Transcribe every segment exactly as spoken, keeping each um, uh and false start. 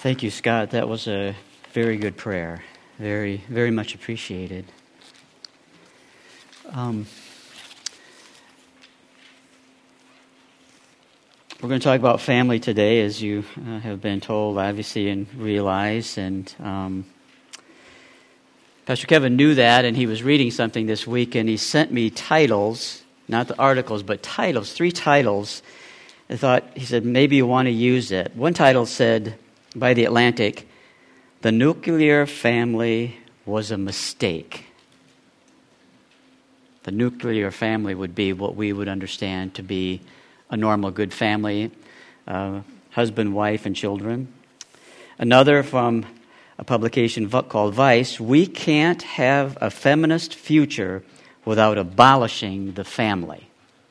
Thank you, Scott. That was a very good prayer. Very, very much appreciated. Um, we're going to talk about family today, as you uh, have been told, obviously, and realize. And um, Pastor Kevin knew that, and he was reading something this week, and he sent me titles, not the articles, but titles, three titles. I thought, he said, maybe you want to use it. One title said, by The Atlantic, "The Nuclear Family Was a Mistake." The nuclear family would be what we would understand to be a normal, good family, uh, husband, wife, and children. Another from a publication called Vice, "We Can't Have a Feminist Future Without Abolishing the Family."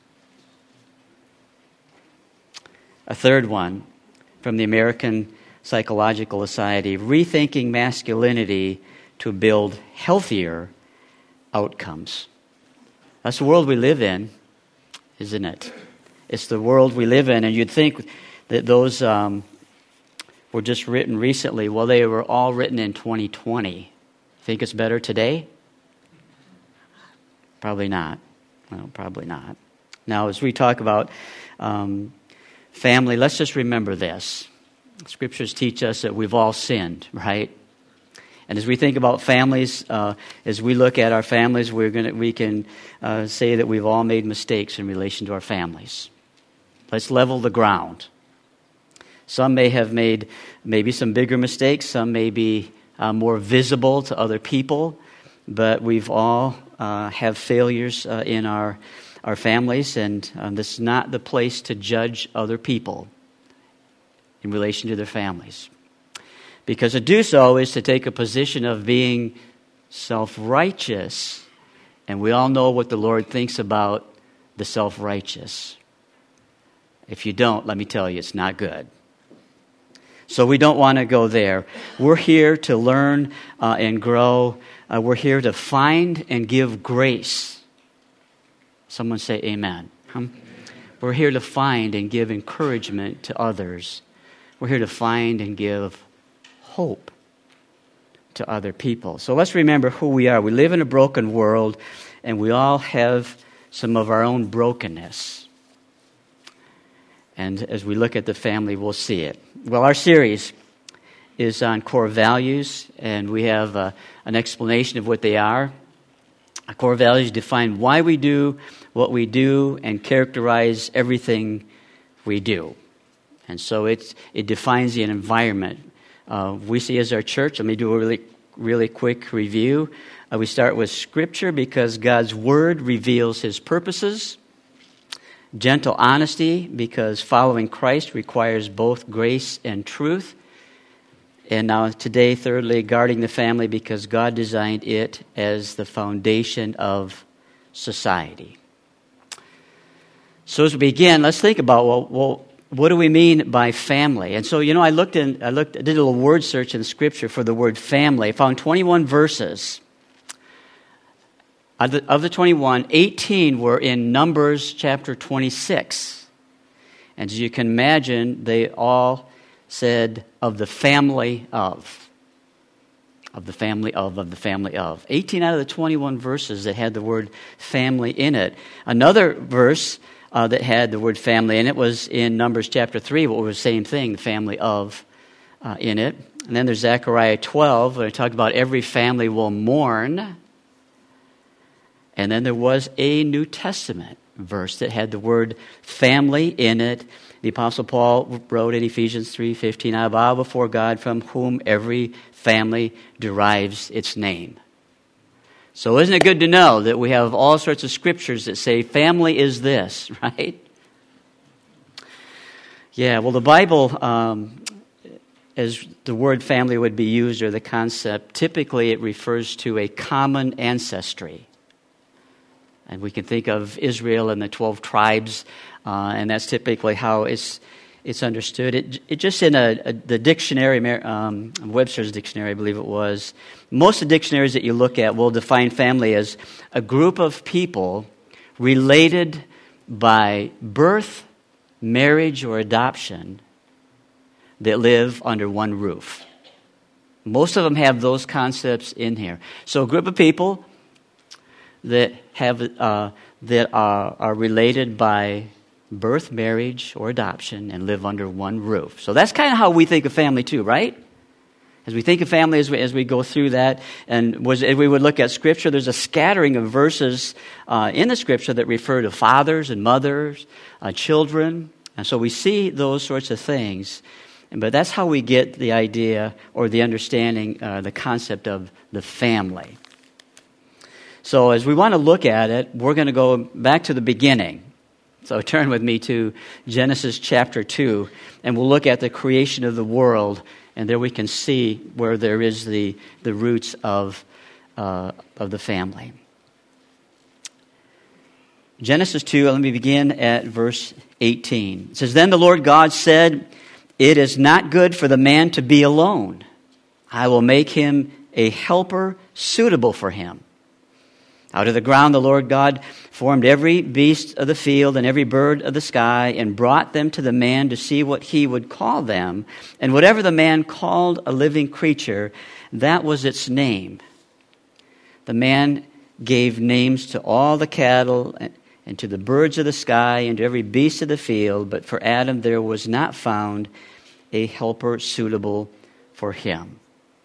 A third one from the American Psychological Society, "Rethinking Masculinity to Build Healthier Outcomes." That's the world we live in, isn't it? It's the world we live in, and you'd think that those um, were just written recently. Well, they were all written in twenty twenty. Think it's better today? Probably not. Well, probably not. Now, as we talk about um, family, let's just remember this. Scriptures teach us that we've all sinned, right? And as we think about families, uh, as we look at our families, we're gonna we can uh, say that we've all made mistakes in relation to our families. Let's level the ground. Some may have made maybe some bigger mistakes. Some may be uh, more visible to other people, but we've all uh, have failures uh, in our our families, and um, this is not the place to judge other people in relation to their families. Because to do so is to take a position of being self-righteous. And we all know what the Lord thinks about the self-righteous. If you don't, let me tell you, it's not good. So we don't want to go there. We're here to learn uh, and grow. Uh, we're here to find and give grace. Someone say amen. Hmm? We're here to find and give encouragement to others. We're here to find and give hope to other people. So let's remember who we are. We live in a broken world, and we all have some of our own brokenness. And as we look at the family, we'll see it. Well, our series is on core values, and we have uh, an explanation of what they are. Our core values define why we do what we do and characterize everything we do. And so it's, it defines the environment uh, we see as our church. Let me do a really, really quick review. Uh, we start with Scripture because God's Word reveals His purposes. Gentle honesty because following Christ requires both grace and truth. And now today, thirdly, guarding the family because God designed it as the foundation of society. So as we begin, let's think about, well, well what do we mean by family? And so, you know, I looked in, I looked, I did a little word search in Scripture for the word family. I found twenty-one verses. Of the, of the twenty-one, eighteen were in Numbers chapter twenty-six. And as you can imagine, they all said, of the family of. Of the family of, of the family of. eighteen out of the twenty-one verses that had the word family in it. Another verse Uh, that had the word family in it was in Numbers chapter three, what was the same thing, the family of uh, in it. And then there's Zechariah twelve, where it talked about every family will mourn. And then there was a New Testament verse that had the word family in it. The Apostle Paul wrote in Ephesians three fifteen, "I bow before God from whom every family derives its name." So isn't it good to know that we have all sorts of scriptures that say family is this, right? Yeah, well, the Bible, um, as the word family would be used, or the concept, typically it refers to a common ancestry. And we can think of Israel and the twelve tribes, uh, and that's typically how it's it's understood. It, it just in a, a the dictionary, um, Webster's dictionary, I believe it was. Most of the dictionaries that you look at will define family as a group of people related by birth, marriage, or adoption, that live under one roof. Most of them have those concepts in here. So a group of people that have uh, that are, are related by birth, marriage, or adoption and live under one roof. So that's kind of how we think of family too, right? As we think of family, as we, as we go through that, and was, as we would look at Scripture, there's a scattering of verses uh, in the Scripture that refer to fathers and mothers, uh, children. And so we see those sorts of things. But that's how we get the idea or the understanding, uh, the concept of the family. So as we want to look at it, we're going to go back to the beginning. So turn with me to Genesis chapter two, and we'll look at the creation of the world, and there we can see where there is the, the roots of, uh, of the family. Genesis two, let me begin at verse eighteen. It says, "Then the Lord God said, 'It is not good for the man to be alone. I will make him a helper suitable for him.' Out of the ground the Lord God formed every beast of the field and every bird of the sky and brought them to the man to see what he would call them. And whatever the man called a living creature, that was its name. The man gave names to all the cattle and to the birds of the sky and to every beast of the field, but for Adam there was not found a helper suitable for him."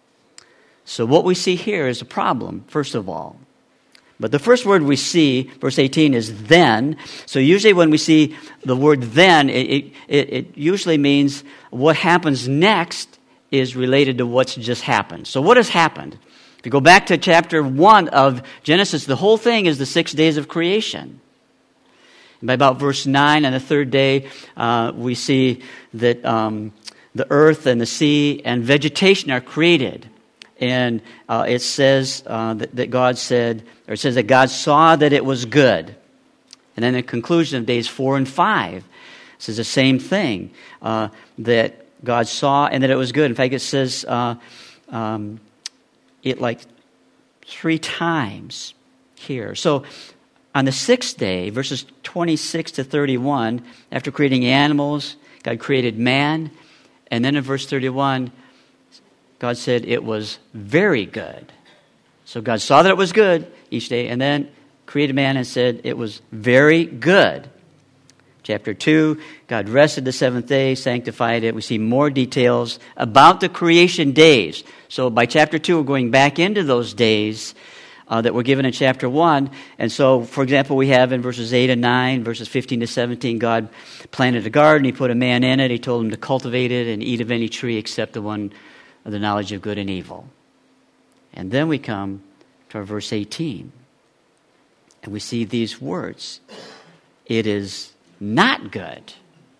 So what we see here is a problem, first of all. But the first word we see, verse eighteen, is then. So usually when we see the word then, it, it, it usually means what happens next is related to what's just happened. So what has happened? If you go back to chapter one of Genesis, the whole thing is the six days of creation. And by about verse nine, on the third day, uh, we see that um, the earth and the sea and vegetation are created. And uh, it says uh, that, that God said, or it says that God saw that it was good. And then the conclusion of days four and five says the same thing, uh, that God saw and that it was good. In fact, it says uh, um, it like three times here. So on the sixth day, verses twenty-six to thirty-one, after creating animals, God created man. And then in verse thirty-one, God said it was very good. So God saw that it was good each day, and then created man and said it was very good. Chapter two, God rested the seventh day, sanctified it. We see more details about the creation days. So by chapter two, we're going back into those days uh, that were given in chapter one. And so, for example, we have in verses eight and nine, verses fifteen to seventeen, God planted a garden. He put a man in it. He told him to cultivate it and eat of any tree except the one of the knowledge of good and evil. And then we come to our verse eighteen. And we see these words. It is not good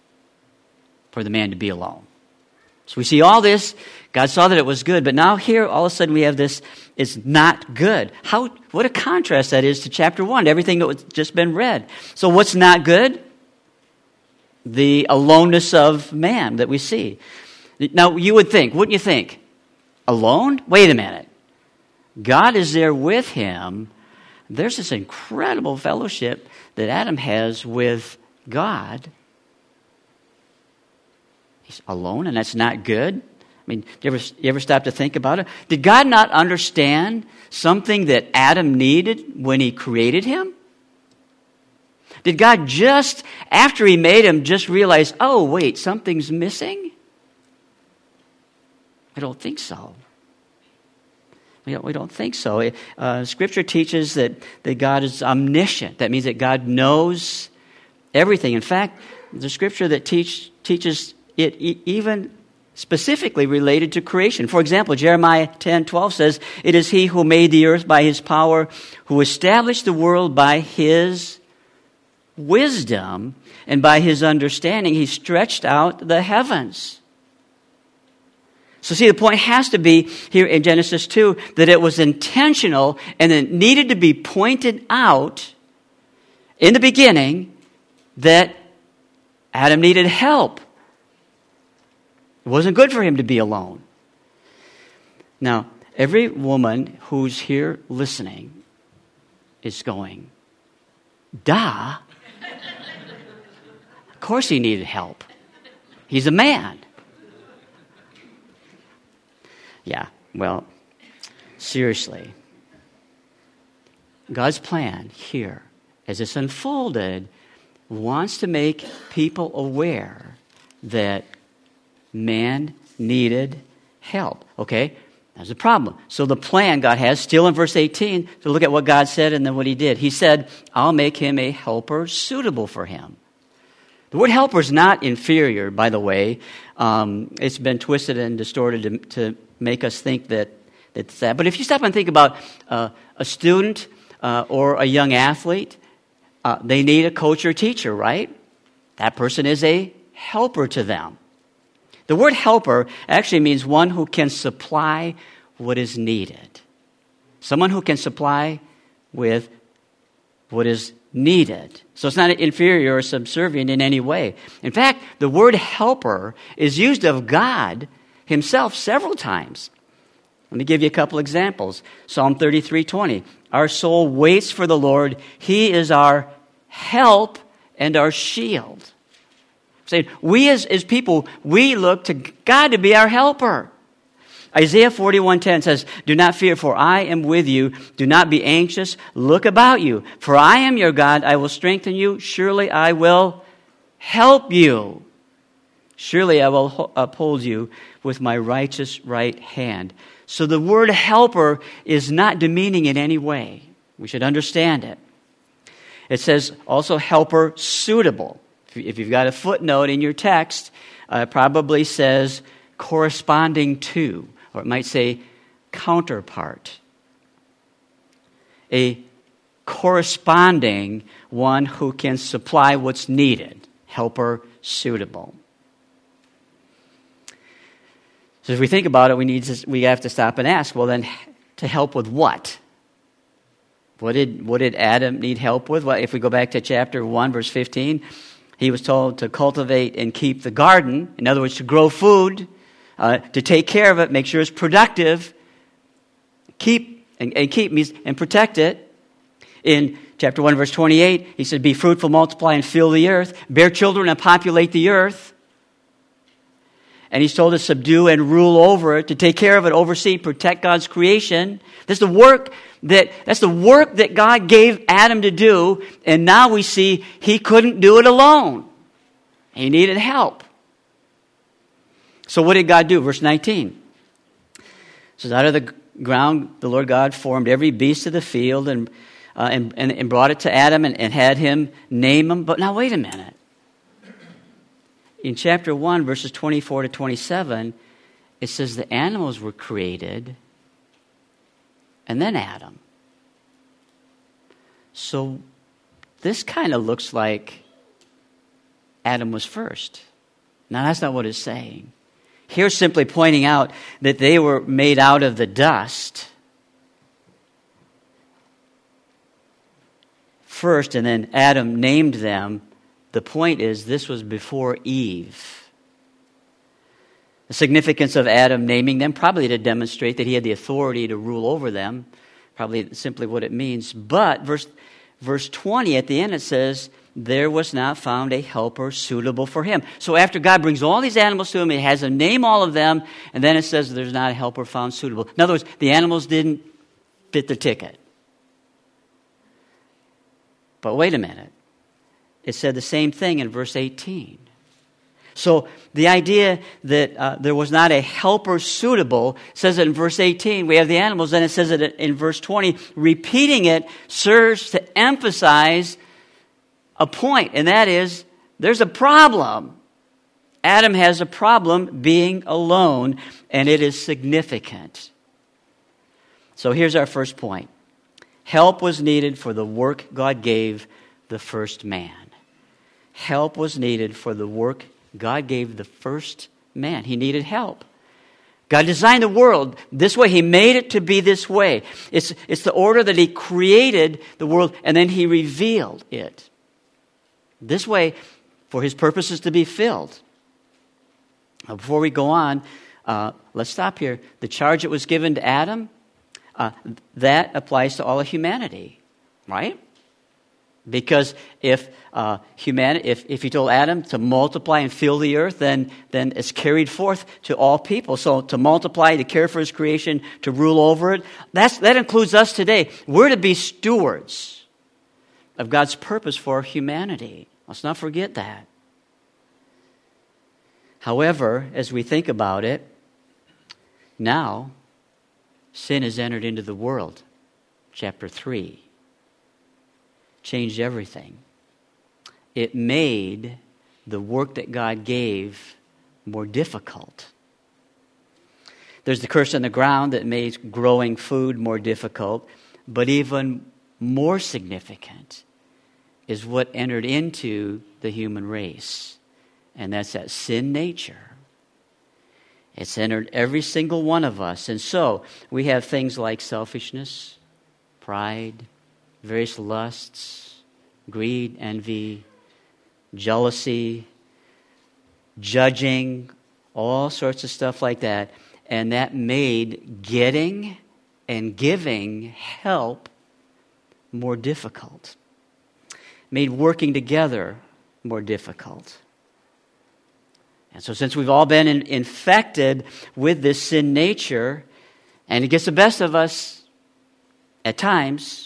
for the man to be alone. So we see all this. God saw that it was good. But now here, all of a sudden, we have this, it's not good. How? What a contrast that is to chapter one, everything that was just been read. So what's not good? The aloneness of man that we see. Now, you would think, wouldn't you think? Alone? Wait a minute. God is there with him. There's this incredible fellowship that Adam has with God. He's alone, and that's not good. I mean, you ever, you ever stop to think about it? Did God not understand something that Adam needed when he created him? Did God just, after he made him, just realize, oh, wait, something's missing? I don't think so. We don't, we don't think so. Uh, Scripture teaches that, that God is omniscient. That means that God knows everything. In fact, the Scripture that teach, teaches it e- even specifically related to creation. For example, Jeremiah ten twelve says, "It is he who made the earth by his power, who established the world by his wisdom, and by his understanding he stretched out the heavens." So see, the point has to be here in Genesis two that it was intentional and it needed to be pointed out in the beginning that Adam needed help. It wasn't good for him to be alone. Now, every woman who's here listening is going, duh. Of course he needed help. He's a man. Yeah, well, seriously. God's plan here, as it's unfolded, wants to make people aware that man needed help. Okay? There's a problem. So the plan God has, still in verse eighteen, to look at what God said and then what he did. He said, I'll make him a helper suitable for him. The word helper is not inferior, by the way. Um, it's been twisted and distorted to, to make us think that it's that. But if you stop and think about uh, a student uh, or a young athlete, uh, they need a coach or teacher, right? That person is a helper to them. The word helper actually means one who can supply what is needed. Someone who can supply with what is needed. So it's not inferior or subservient in any way. In fact, the word helper is used of God himself several times. Let me give you a couple examples. Psalm thirty-three twenty. Our soul waits for the Lord. He is our help and our shield. Saying, we as, as people, we look to God to be our helper. Isaiah forty-one ten says, do not fear, for I am with you. Do not be anxious. Look about you. For I am your God. I will strengthen you. Surely I will help you. Surely I will uphold you with my righteous right hand. So the word helper is not demeaning in any way. We should understand it. It says also helper suitable. If you've got a footnote in your text, uh, it probably says corresponding to, or it might say counterpart. A corresponding one who can supply what's needed. Helper suitable. So if we think about it, we need to, we have to stop and ask, well then, to help with what? What did, what did Adam need help with? Well, if we go back to chapter one, verse fifteen, he was told to cultivate and keep the garden. In other words, to grow food, uh, to take care of it, make sure it's productive. Keep, and, and keep means, and protect it. In chapter one, verse twenty-eight, he said, be fruitful, multiply, and fill the earth. Bear children and populate the earth. And he's told to subdue and rule over it, to take care of it, oversee, protect God's creation. That's the work that that's the work that God gave Adam to do, and now we see he couldn't do it alone. He needed help. So what did God do? Verse nineteen. It says, out of the ground the Lord God formed every beast of the field and uh, and, and, and brought it to Adam and, and had him name them. But now wait a minute. In chapter one, verses twenty-four to twenty-seven, it says the animals were created and then Adam. So this kind of looks like Adam was first. Now that's not what it's saying. Here's simply pointing out that they were made out of the dust first, and then Adam named them. The point is, this was before Eve. The significance of Adam naming them, probably to demonstrate that he had the authority to rule over them, probably simply what it means. But verse, verse twenty, at the end it says, there was not found a helper suitable for him. So after God brings all these animals to him, he has them name all of them, and then it says there's not a helper found suitable. In other words, the animals didn't fit the ticket. But wait a minute. It said the same thing in verse eighteen. So the idea that uh, there was not a helper suitable says it in verse eighteen. We have the animals, then it says it in verse twenty. Repeating it serves to emphasize a point, and that is there's a problem. Adam has a problem being alone, and it is significant. So here's our first point. Help was needed for the work God gave the first man. Help was needed for the work God gave the first man. He needed help. God designed the world this way. He made it to be this way. It's, it's the order that he created the world, and then he revealed it. This way, for his purposes to be filled. Now, before we go on, uh, let's stop here. The charge that was given to Adam, uh, that applies to all of humanity, right? Because if uh, humanity, if, if he told Adam to multiply and fill the earth, then, then it's carried forth to all people. So to multiply, to care for his creation, to rule over it, that's, that includes us today. We're to be stewards of God's purpose for humanity. Let's not forget that. However, as we think about it, now sin has entered into the world. Chapter three. Changed everything. It made the work that God gave more difficult. There's the curse on the ground that made growing food more difficult, but even more significant is what entered into the human race, and that's that sin nature. It's entered every single one of us, and so we have things like selfishness, pride, various lusts, greed, envy, jealousy, judging, all sorts of stuff like that. And that made getting and giving help more difficult. Made working together more difficult. And so since we've all been in, infected with this sin nature, and it gets the best of us at times,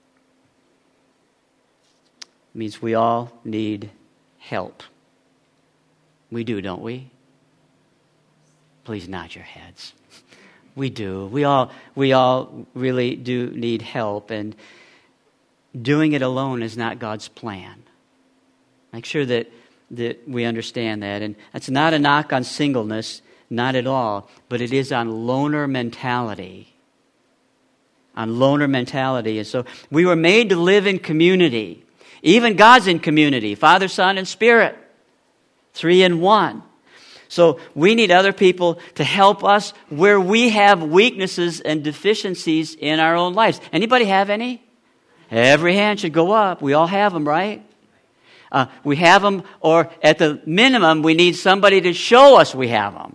means we all need help. We do, don't we? Please nod your heads. We do. We all we all really do need help, and doing it alone is not God's plan. Make sure that, that we understand that. And that's not a knock on singleness, not at all, but it is on loner mentality. On loner mentality. And so we were made to live in community. Even God's in community, Father, Son, and Spirit. Three in one. So we need other people to help us where we have weaknesses and deficiencies in our own lives. Anybody have any? Every hand should go up. We all have them, right? Uh, we have them, or at the minimum, we need somebody to show us we have them.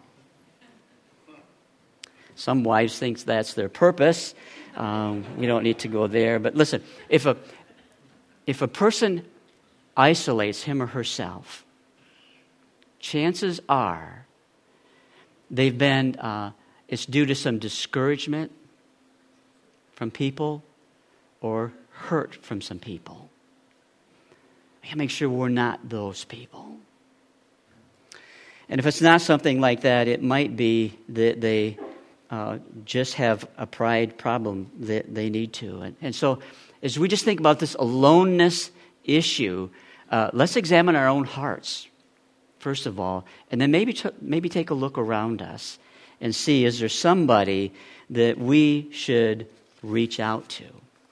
Some wives think that's their purpose. Um, we don't need to go there. But listen, if a If a person isolates him or herself, chances are they've been, uh, it's due to some discouragement from people or hurt from some people. We gotta make sure we're not those people. And if it's not something like that, it might be that they uh, just have a pride problem that they need to. And, and so as we just think about this aloneness issue, uh, let's examine our own hearts, first of all, and then maybe t- maybe take a look around us and see, is there somebody that we should reach out to?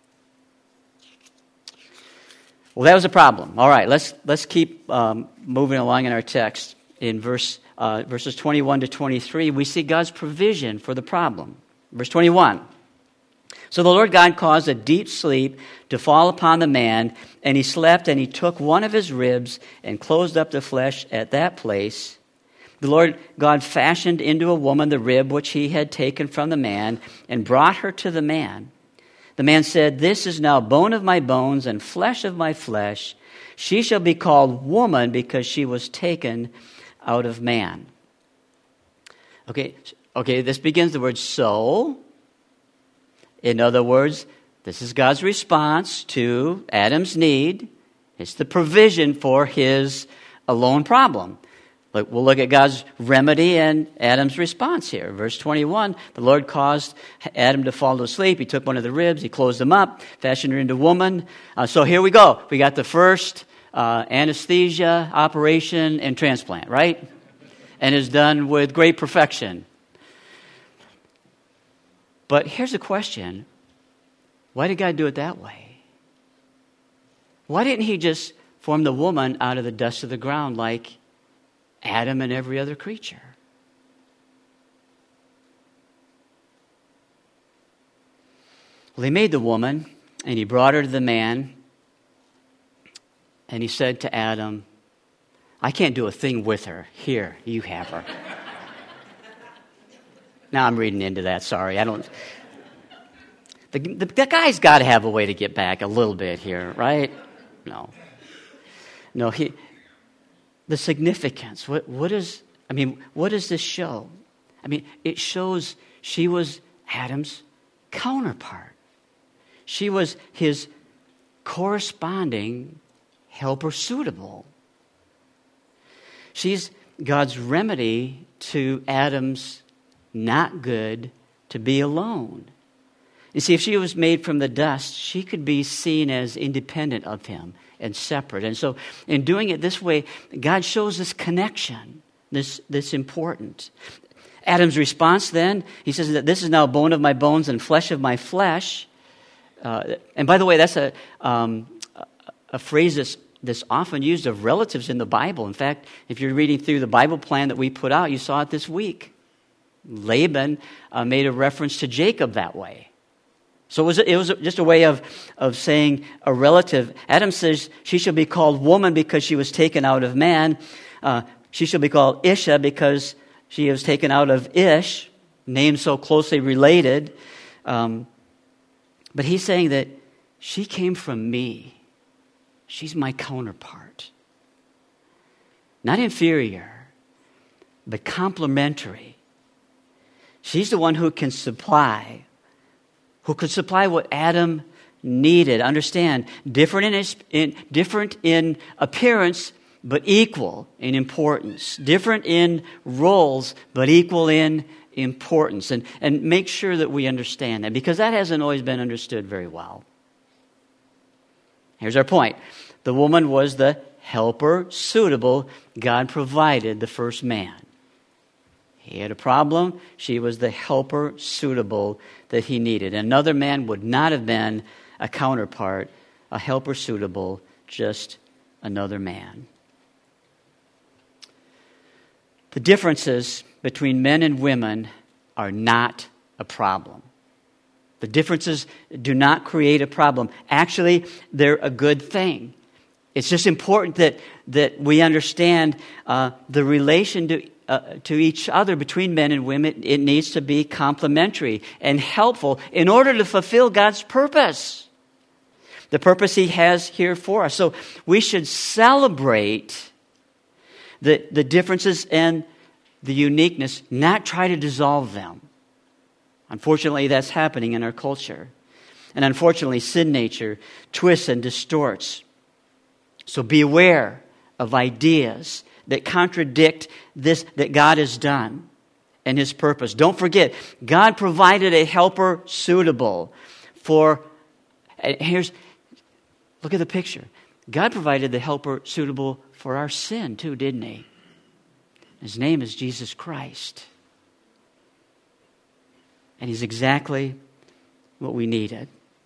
Well, that was a problem. All right, let's let's keep um, moving along in our text. In verse uh, verses twenty-one to twenty-three, we see God's provision for the problem. Verse twenty-one. So the Lord God caused a deep sleep to fall upon the man, and he slept, and he took one of his ribs and closed up the flesh at that place. The Lord God fashioned into a woman the rib which he had taken from the man and brought her to the man. The man said, "This is now bone of my bones and flesh of my flesh. She shall be called woman because she was taken out of man." Okay, okay, this begins the word so. In other words, this is God's response to Adam's need. It's the provision for his alone problem. Look, we'll look at God's remedy and Adam's response here. Verse twenty-one, the Lord caused Adam to fall asleep. He took one of the ribs, he closed them up, fashioned her into woman. Uh, so here we go. We got the first uh, anesthesia, operation, and transplant, right? And is done with great perfection. But here's a question. Why did God do it that way? Why didn't he just form the woman out of the dust of the ground like Adam and every other creature? Well, he made the woman, and he brought her to the man, and he said to Adam, "I can't do a thing with her. Here, you have her." Now I'm reading into that, sorry. I don't. The, the, the guy's got to have a way to get back a little bit here, right? No. No, he, the significance, what, what is, I mean, what does this show? I mean, it shows she was Adam's counterpart. She was his corresponding helper suitable. She's God's remedy to Adam's not good to be alone. You see, if she was made from the dust, she could be seen as independent of him and separate. And so in doing it this way, God shows this connection, this, this important. Adam's response then, he says that this is now bone of my bones and flesh of my flesh. Uh, and by the way, that's a, um, a phrase that's, that's often used of relatives in the Bible. In fact, if you're reading through the Bible plan that we put out, you saw it this week. Laban uh, made a reference to Jacob that way. So it was, it was just a way of, of saying a relative. Adam says she shall be called woman because she was taken out of man. Uh, she shall be called Isha because she was taken out of Ish, names so closely related. Um, but he's saying that she came from me. She's my counterpart. Not inferior, but complementary. She's the one who can supply who could supply what Adam needed. Understand, different in, in, different in appearance, but equal in importance. Different in roles, but equal in importance. And, and make sure that we understand that, because that hasn't always been understood very well. Here's our point. The woman was the helper suitable. God provided the first man. He had a problem. She was the helper suitable that he needed. Another man would not have been a counterpart, a helper suitable, just another man. The differences between men and women are not a problem. The differences do not create a problem. Actually, they're a good thing. It's just important that, that we understand uh, the relation to Uh, to each other between men and women. It needs to be complementary and helpful in order to fulfill God's purpose, the purpose He has here for us. So we should celebrate the, the differences and the uniqueness, not try to dissolve them. Unfortunately, that's happening in our culture. And unfortunately, sin nature twists and distorts. So be aware of ideas that contradict this that God has done and His purpose. Don't forget, God provided a helper suitable for, and here's, look at the picture. God provided the helper suitable for our sin too, didn't He? His name is Jesus Christ. And He's exactly what we needed.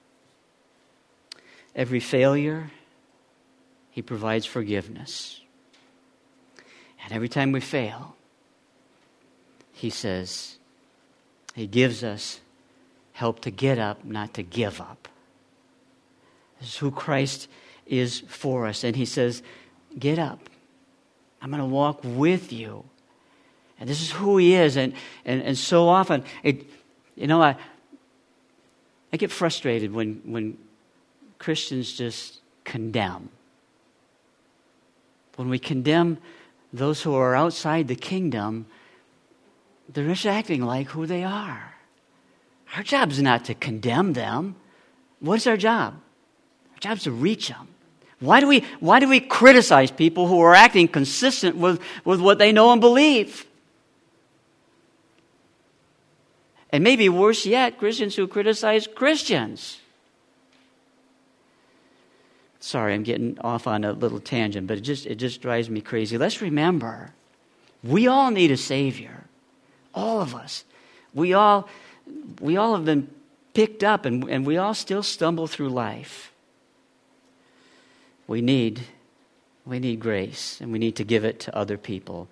Every failure, He provides forgiveness. And every time we fail, He says, He gives us help to get up, not to give up. This is who Christ is for us. And He says, get up. I'm going to walk with you. And this is who He is. And, and, and so often, it, you know, I, I get frustrated when, when Christians just condemn. When we condemn those who are outside the kingdom, they're just acting like who they are. Our job is not to condemn them. What's our job? Our job is to reach them. Why do we, why do we criticize people who are acting consistent with, with what they know and believe? And maybe worse yet, Christians who criticize Christians. Sorry, I'm getting off on a little tangent, but it just it just drives me crazy. Let's remember, we all need a Savior. All of us. We all we all have been picked up, and, and we all still stumble through life. We need we need grace, and we need to give it to other people.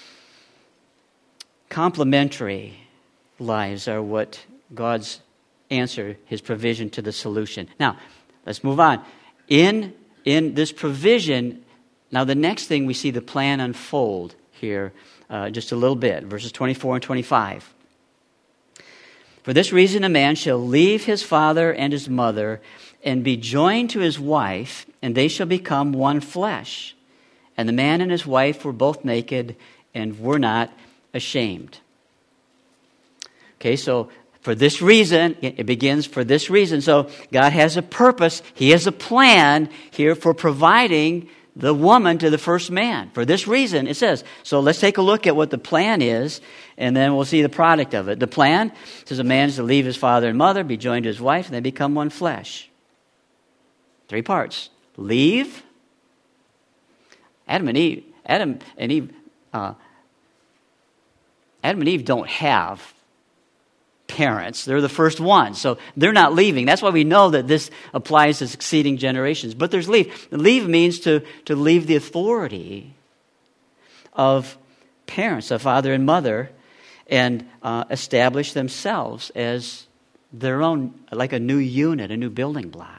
Complementary lives are what God's answer, His provision to the solution. Now, let's move on. In, in this provision, now the next thing we see the plan unfold here uh, just a little bit, verses twenty-four and twenty-five. For this reason a man shall leave his father and his mother and be joined to his wife, and they shall become one flesh. And the man and his wife were both naked and were not ashamed. Okay, so for this reason, it begins for this reason. So God has a purpose. He has a plan here for providing the woman to the first man. For this reason, it says. So let's take a look at what the plan is, and then we'll see the product of it. The plan says a man is to leave his father and mother, be joined to his wife, and they become one flesh. Three parts. Leave. Adam and Eve, Adam and Eve, uh, Adam and Eve don't have parents. They're the first ones, so they're not leaving. That's why we know that this applies to succeeding generations. But there's leave. Leave means to, to leave the authority of parents, of father and mother, and uh, establish themselves as their own, like a new unit, a new building block.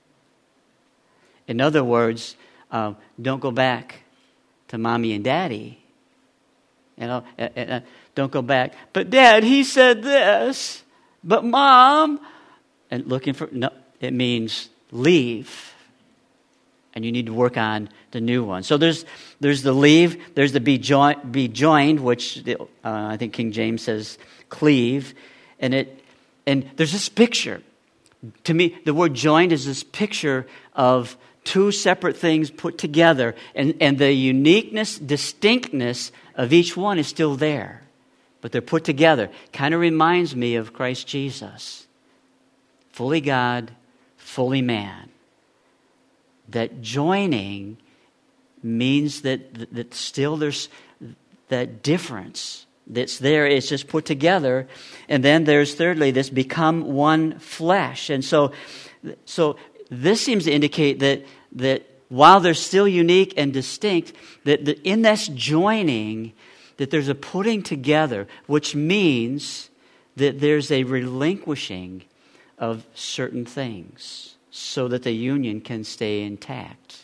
In other words, uh, don't go back to mommy and daddy. You know, uh, uh, don't go back. But Dad, he said this. But Mom, and looking for no, it means leave, and you need to work on the new one. So there's there's the leave, there's the be joined, be joined, which uh, I think King James says cleave, and it and there's this picture. To me, the word joined is this picture of two separate things put together, and, and the uniqueness, distinctness of each one is still there, but they're put together. Kind of reminds me of Christ Jesus. Fully God, fully man. That joining means that, that still there's that difference that's there. It's just put together. And then there's thirdly, this become one flesh. And so, so this seems to indicate that that while they're still unique and distinct, that, that in this joining, that there's a putting together, which means that there's a relinquishing of certain things so that the union can stay intact.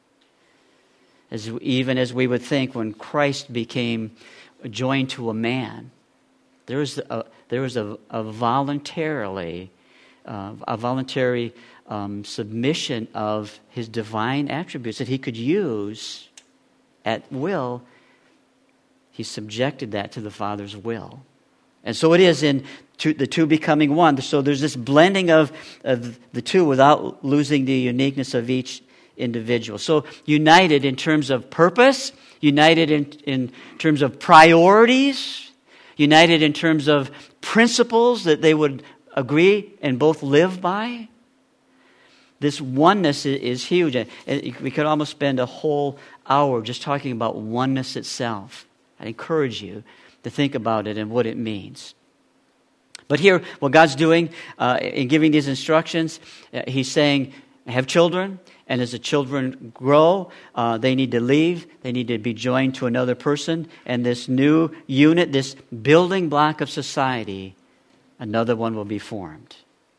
As even as we would think when Christ became joined to a man, there was a, there was a, a voluntarily uh, a voluntary Um, submission of his divine attributes that he could use at will. He subjected that to the Father's will. And so it is in two, the two becoming one. So there's this blending of, of the two without losing the uniqueness of each individual. So united in terms of purpose, united in, in terms of priorities, united in terms of principles that they would agree and both live by. This oneness is huge. We could almost spend a whole hour just talking about oneness itself. I encourage you to think about it and what it means. But here, what God's doing uh, in giving these instructions, uh, He's saying, have children, and as the children grow, uh, they need to leave. They need to be joined to another person. And this new unit, this building block of society, another one will be formed.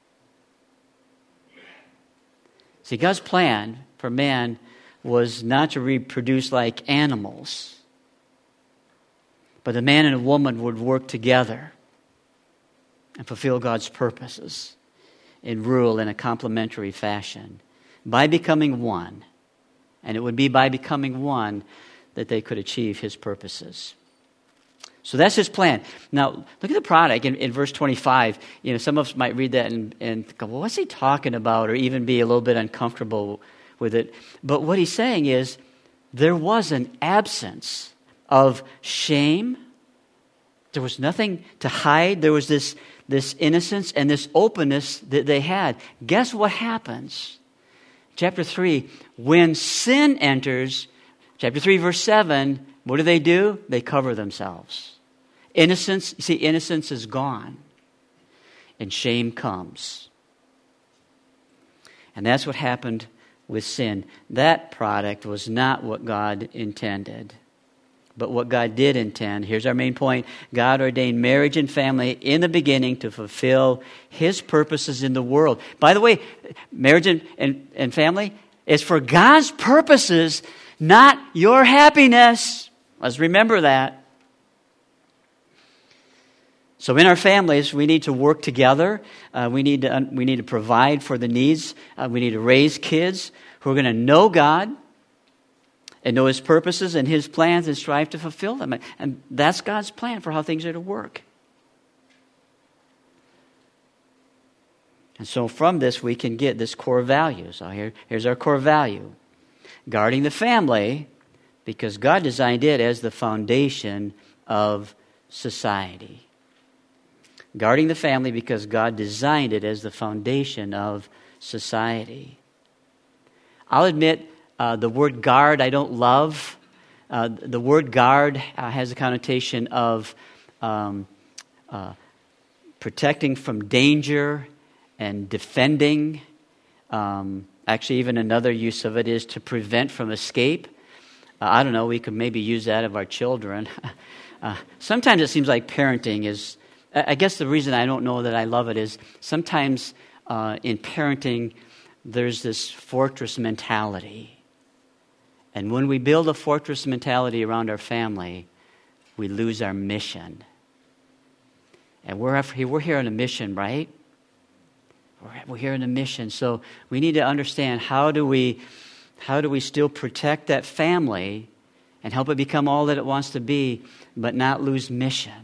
See, God's plan for man was not to reproduce like animals, but a man and a woman would work together and fulfill God's purposes and rule in a complementary fashion by becoming one. And it would be by becoming one that they could achieve His purposes. So that's His plan. Now, look at the product in, in verse twenty-five. You know, some of us might read that and, and go, well, what's he talking about? Or even be a little bit uncomfortable with it. But what he's saying is, there was an absence of shame. There was nothing to hide. There was this, this innocence and this openness that they had. Guess what happens? Chapter three, when sin enters, chapter three, verse seven, what do they do? They cover themselves. Innocence, you see, innocence is gone. And shame comes. And that's what happened with sin. That product was not what God intended. But what God did intend, here's our main point, God ordained marriage and family in the beginning to fulfill His purposes in the world. By the way, marriage and, and, and family is for God's purposes, not your happiness. Let's remember that. So in our families, we need to work together. Uh, we need to we need to provide for the needs. Uh, we need to raise kids who are going to know God and know His purposes and His plans and strive to fulfill them. And that's God's plan for how things are to work. And so from this, we can get this core value. So here, here's our core value. Guarding the family, because God designed it as the foundation of society. Guarding the family because God designed it as the foundation of society. I'll admit, uh, the word guard I don't love. Uh, the word guard uh, has a connotation of um, uh, protecting from danger and defending. Um, actually, even another use of it is to prevent from escape. Uh, I don't know, we could maybe use that of our children. uh, sometimes it seems like parenting is... I guess the reason I don't know that I love it is sometimes uh, in parenting, there's this fortress mentality. And when we build a fortress mentality around our family, we lose our mission. And we're, we're here on a mission, right? We're, we're here on a mission. So we need to understand how do we, how do we still protect that family and help it become all that it wants to be, but not lose mission.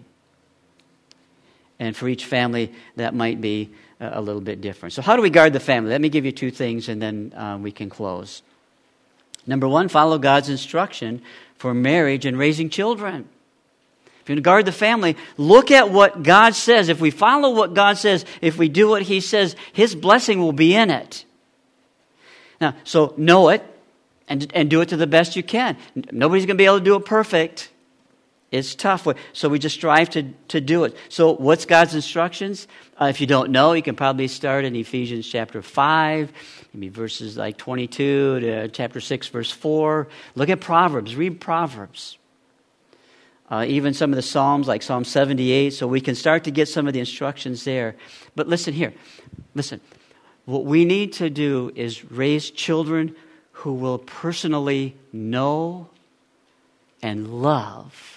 And for each family, that might be a little bit different. So how do we guard the family? Let me give you two things, and then uh, we can close. Number one, follow God's instruction for marriage and raising children. If you're going to guard the family, look at what God says. If we follow what God says, if we do what He says, His blessing will be in it. Now, so know it and, and do it to the best you can. Nobody's going to be able to do it perfect. It's tough. So we just strive to, to do it. So what's God's instructions? Uh, if you don't know, you can probably start in Ephesians chapter five, maybe verses like twenty-two to chapter six, verse four. Look at Proverbs. Read Proverbs. Uh, even some of the Psalms, like Psalm seventy-eight, so we can start to get some of the instructions there. But listen here. Listen. What we need to do is raise children who will personally know and love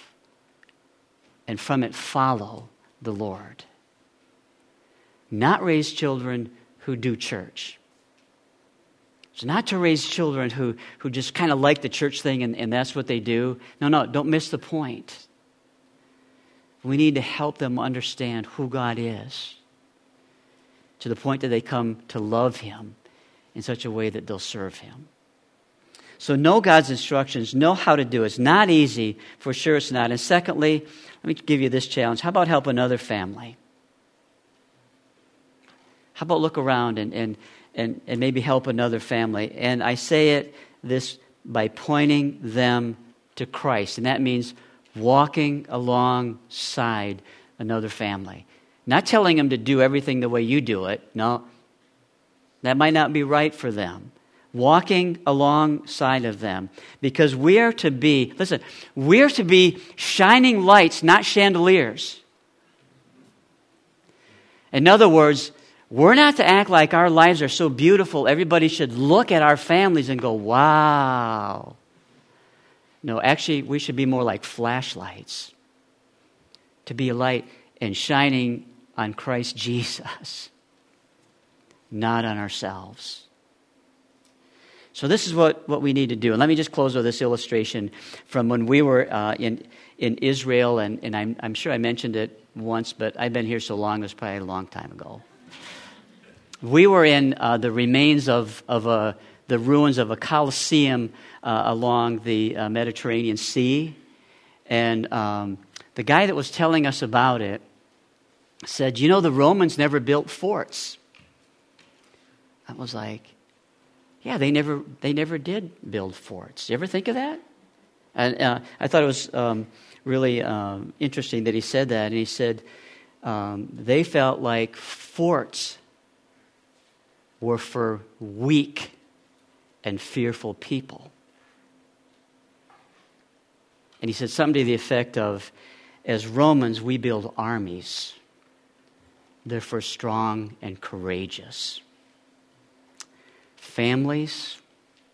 and from it follow the Lord. Not raise children who do church. It's not to raise children who, who just kind of like the church thing and, and that's what they do. No, no, don't miss the point. We need to help them understand who God is to the point that they come to love Him in such a way that they'll serve Him. So know God's instructions, know how to do it. It's not easy, for sure it's not. And secondly, let me give you this challenge. How about help another family? How about look around and, and, and, and maybe help another family? And I say it this by pointing them to Christ. And that means walking alongside another family. Not telling them to do everything the way you do it. No, that might not be right for them. Walking alongside of them. Because we are to be, listen, we are to be shining lights, not chandeliers. In other words, we're not to act like our lives are so beautiful, everybody should look at our families and go, wow. No, actually, we should be more like flashlights. To be a light and shining on Christ Jesus, not on ourselves. So this is what, what we need to do. And let me just close with this illustration from when we were uh, in in Israel, and, and I'm, I'm sure I mentioned it once, but I've been here so long, it was probably a long time ago. We were in uh, the remains of, of a, the ruins of a Colosseum uh, along the uh, Mediterranean Sea. And um, the guy that was telling us about it said, you know, the Romans never built forts. I was like, yeah, they never they never did build forts. You ever think of that? And uh, I thought it was um, really um, interesting that he said that. And he said um, they felt like forts were for weak and fearful people. And he said something to the effect of, as Romans, we build armies. They're for strong and courageous. Families,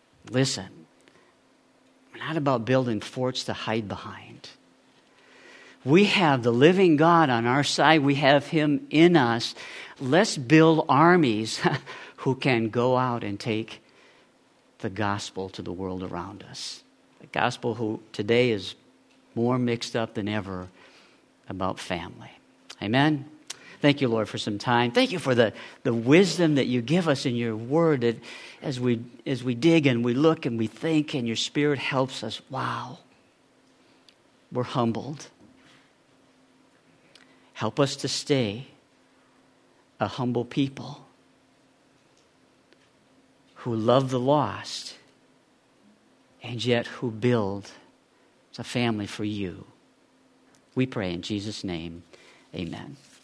listen, we're not about building forts to hide behind. We have the living God on our side. We have Him in us. Let's build armies who can go out and take the gospel to the world around us. The gospel who today is more mixed up than ever about family. Amen? Thank you, Lord, for some time. Thank you for the, the wisdom that you give us in your word, that as we as we dig and we look and we think and your Spirit helps us. Wow. We're humbled. Help us to stay a humble people who love the lost and yet who build a family for you. We pray in Jesus' name. Amen.